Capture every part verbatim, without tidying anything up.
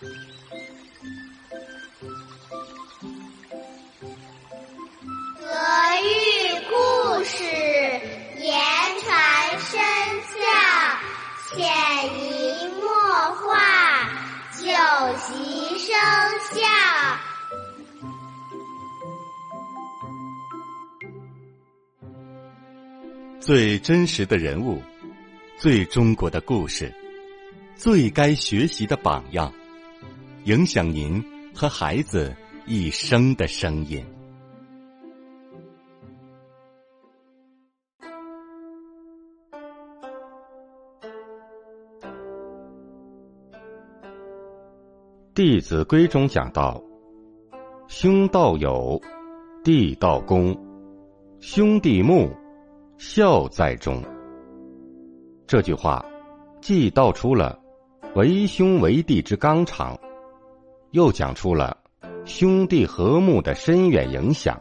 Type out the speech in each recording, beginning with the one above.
德育故事，言传身教，潜移默化，久习生效。 最真实的人物，最中国的故事，最该学习的榜样，影响您和孩子一生的声音。 《弟子规》中讲到：兄道友，弟道恭，兄弟睦，孝在中。这句话既道出了为兄为弟之纲常，又讲出了兄弟和睦的深远影响。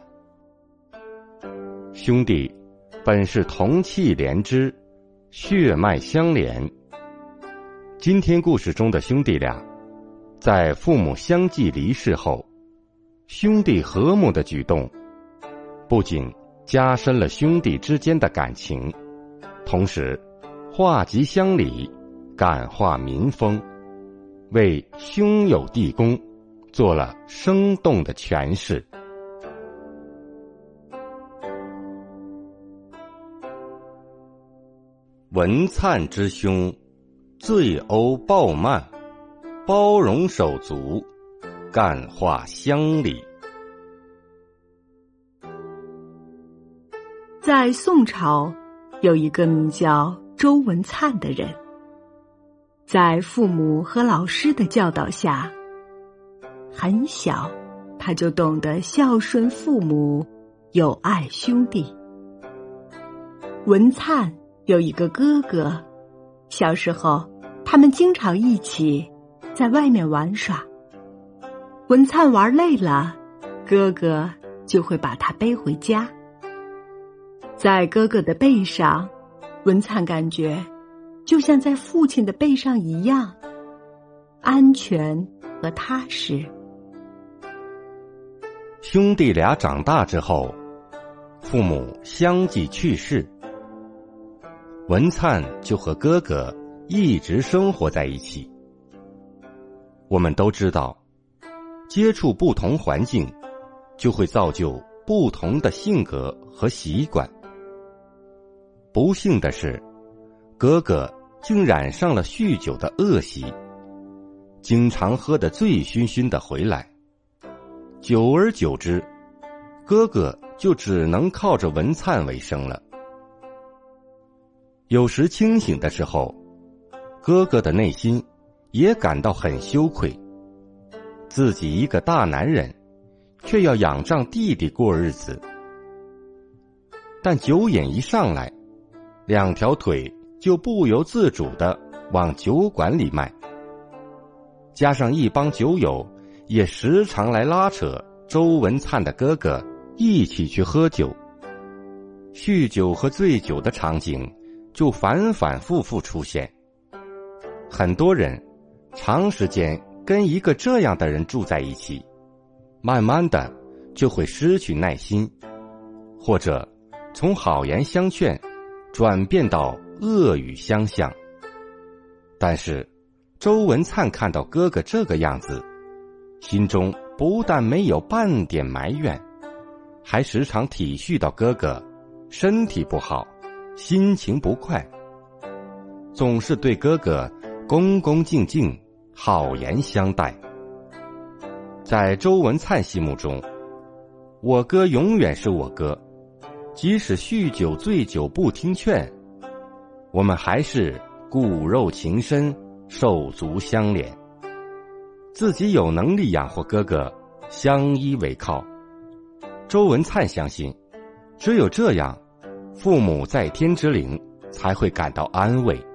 兄弟本是同气连枝，血脉相连。今天故事中的兄弟俩，在父母相继离世后，兄弟和睦的举动，不仅加深了兄弟之间的感情，同时化吉乡里，感化民风，为兄友弟恭做了生动的诠释。文粲之兄，醉殴暴慢，包容手足，感化乡里。 在宋朝，有一个名叫周文粲的人，在父母和老师的教导下，很小他就懂得孝顺父母，友爱兄弟。文粲有一个哥哥，小时候他们经常一起在外面玩耍。文粲玩累了，哥哥就会把他背回家。在哥哥的背上，文粲感觉就像在父亲的背上一样，安全和踏实。 兄弟俩长大之后，父母相继去世，文粲就和哥哥一直生活在一起。我们都知道，接触不同环境，就会造就不同的性格和习惯。不幸的是，哥哥竟染上了酗酒的恶习，经常喝得醉醺醺的回来。久而久之，哥哥就只能靠着文粲为生了。有时清醒的时候，哥哥的内心也感到很羞愧，自己一个大男人，却要仰仗弟弟过日子。但酒瘾一上来，两条腿就不由自主地往酒馆里迈，加上一帮酒友也时常来拉扯周文粲的哥哥一起去喝酒，酗酒和醉酒的场景就反反复复出现。很多人长时间跟一个这样的人住在一起，慢慢的就会失去耐心，或者从好言相劝转变到恶语相向。但是周文粲看到哥哥这个样子，心中不但没有半点埋怨，还时常体恤到哥哥身体不好，心情不快，总是对哥哥恭恭敬敬，好言相待。在周文粲心目中，我哥永远是我哥，即使酗酒醉酒不听劝，我们还是骨肉情深，手足相连。自己有能力养活哥哥，相依为靠。周文粲相信，只有这样，父母在天之灵才会感到安慰。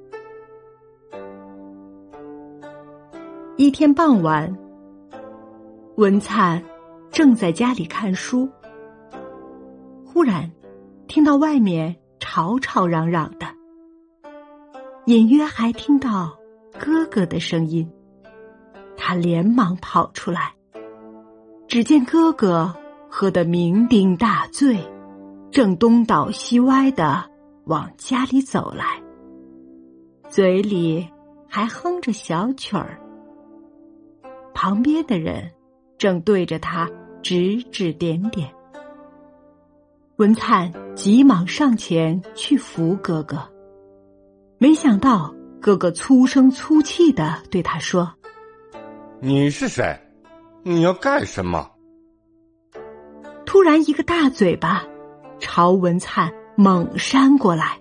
一天傍晚，文粲正在家里看书，忽然听到外面吵吵嚷嚷的，隐约还听到哥哥的声音。 他连忙跑出来，只见哥哥喝得酩酊大醉，正东倒西歪地往家里走来，嘴里还哼着小曲儿。旁边的人正对着他指指点点。文灿急忙上前去扶哥哥，没想到哥哥粗声粗气地对他说： 你是谁？你要干什么？ 突然一个大嘴巴朝文灿猛扇过来，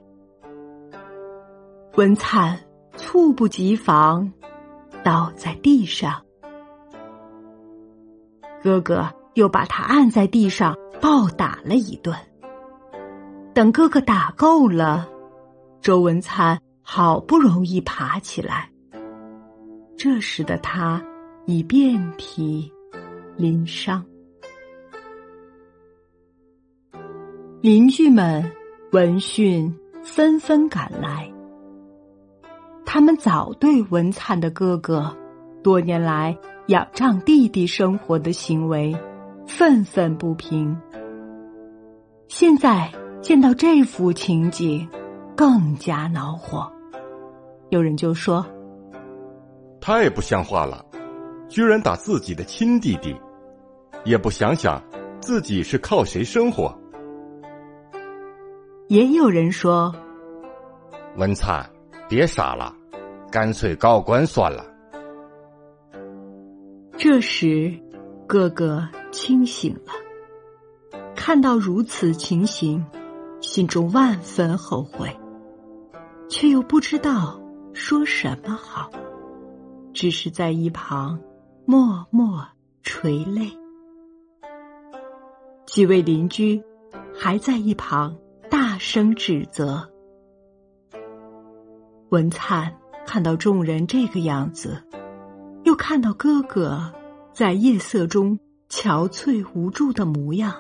文灿猝不及防倒在地上，哥哥又把他按在地上暴打了一顿。等哥哥打够了，周文灿好不容易爬起来，这时的他已遍体鳞伤。邻居们闻讯纷纷赶来，他们早对文灿的哥哥多年来仰仗弟弟生活的行为愤愤不平，现在见到这幅情景更加恼火。有人就说： 太不像话了，居然打自己的亲弟弟，也不想想自己是靠谁生活。 也有人说： 文灿，别傻了，干脆告官算了。 这时哥哥清醒了，看到如此情形，心中万分后悔，却又不知道说什么好，只是在一旁默默垂泪。几位邻居还在一旁大声指责。文灿看到众人这个样子，又看到哥哥在夜色中憔悴无助的模样，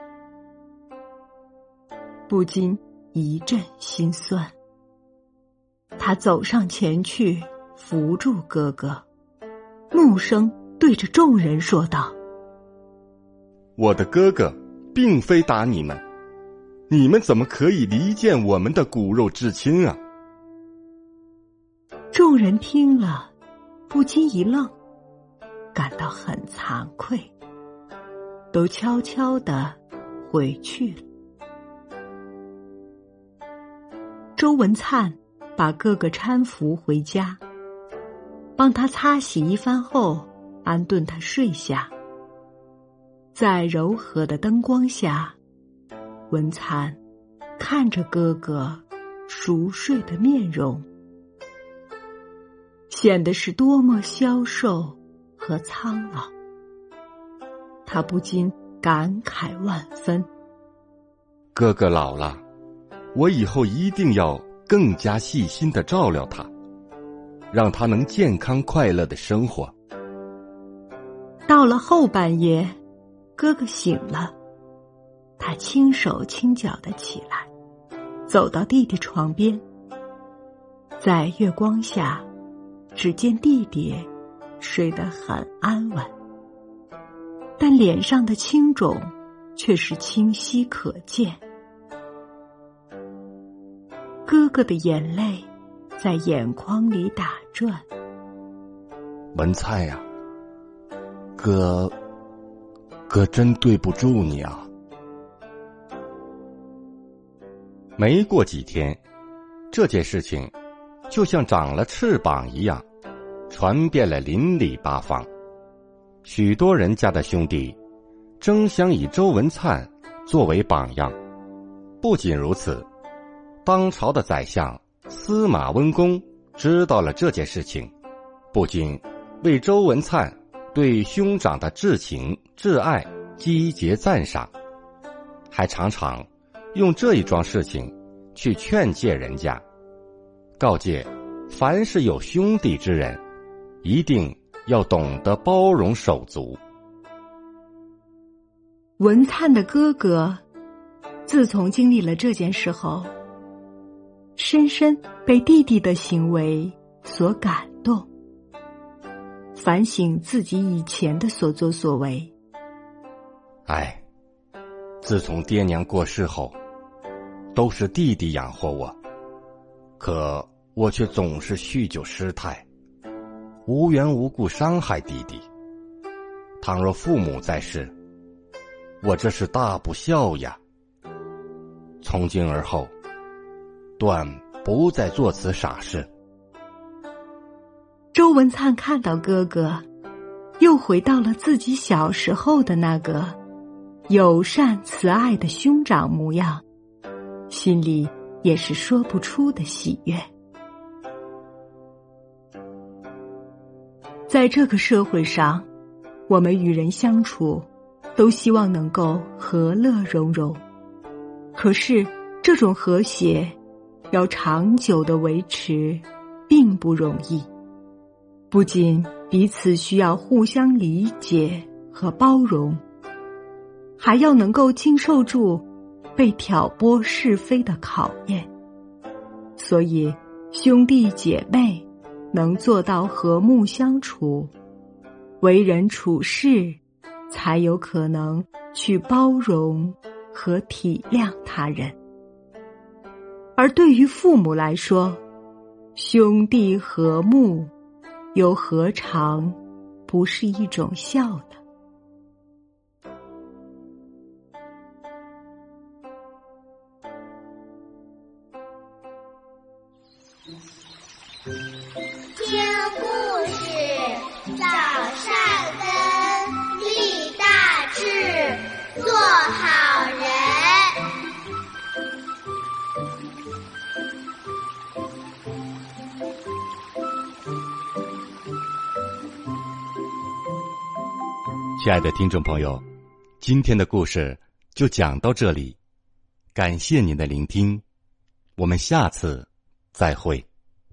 不禁一阵心酸。他走上前去扶住哥哥，怒声对着众人说道： 我的哥哥并非打你们，你们怎么可以离间我们的骨肉至亲啊？ 众人听了不禁一愣，感到很惭愧，都悄悄地回去了。周文灿把哥哥搀扶回家，帮他擦洗一番后安顿他睡下。在柔和的灯光下，文灿看着哥哥熟睡的面容，显得是多么消瘦和苍老。他不禁感慨万分。 哥哥老了，我以后一定要更加细心地照料他，让他能健康快乐地生活。 到了后半夜，哥哥醒了，他轻手轻脚地起来，走到弟弟床边，在月光下，只见弟弟睡得很安稳，但脸上的青肿却是清晰可见。哥哥的眼泪在眼眶里打转。 文灿呀，哥哥真对不住你啊。没过几天，这件事情就像长了翅膀一样，传遍了邻里八方。许多人家的兄弟争相以周文灿作为榜样。不仅如此，当朝的宰相司马温公知道了这件事情，不仅为周文灿对兄长的至情至爱击节赞赏，还常常用这一桩事情去劝诫人家，告诫凡是有兄弟之人，一定要懂得包容手足。 文灿的哥哥自从经历了这件事后，深深被弟弟的行为所感动。 反省自己以前的所作所为。 哎，自从爹娘过世后，都是弟弟养活我，可我却总是酗酒失态，无缘无故伤害弟弟。倘若父母在世，我这是大不孝呀。从今而后，断不再做此傻事。 周文灿看到哥哥，又回到了自己小时候的那个友善慈爱的兄长模样，心里也是说不出的喜悦。在这个社会上，我们与人相处，都希望能够和乐融融。可是，这种和谐要长久的维持，并不容易。不仅彼此需要互相理解和包容，还要能够经受住被挑拨是非的考验。所以，兄弟姐妹能做到和睦相处，为人处事才有可能去包容和体谅他人。而对于父母来说，兄弟和睦又何尝不是一种孝呢？ 听故事，早善根，立大志，做好人。 亲爱的听众朋友，今天的故事就讲到这里，感谢您的聆听，我们下次再会。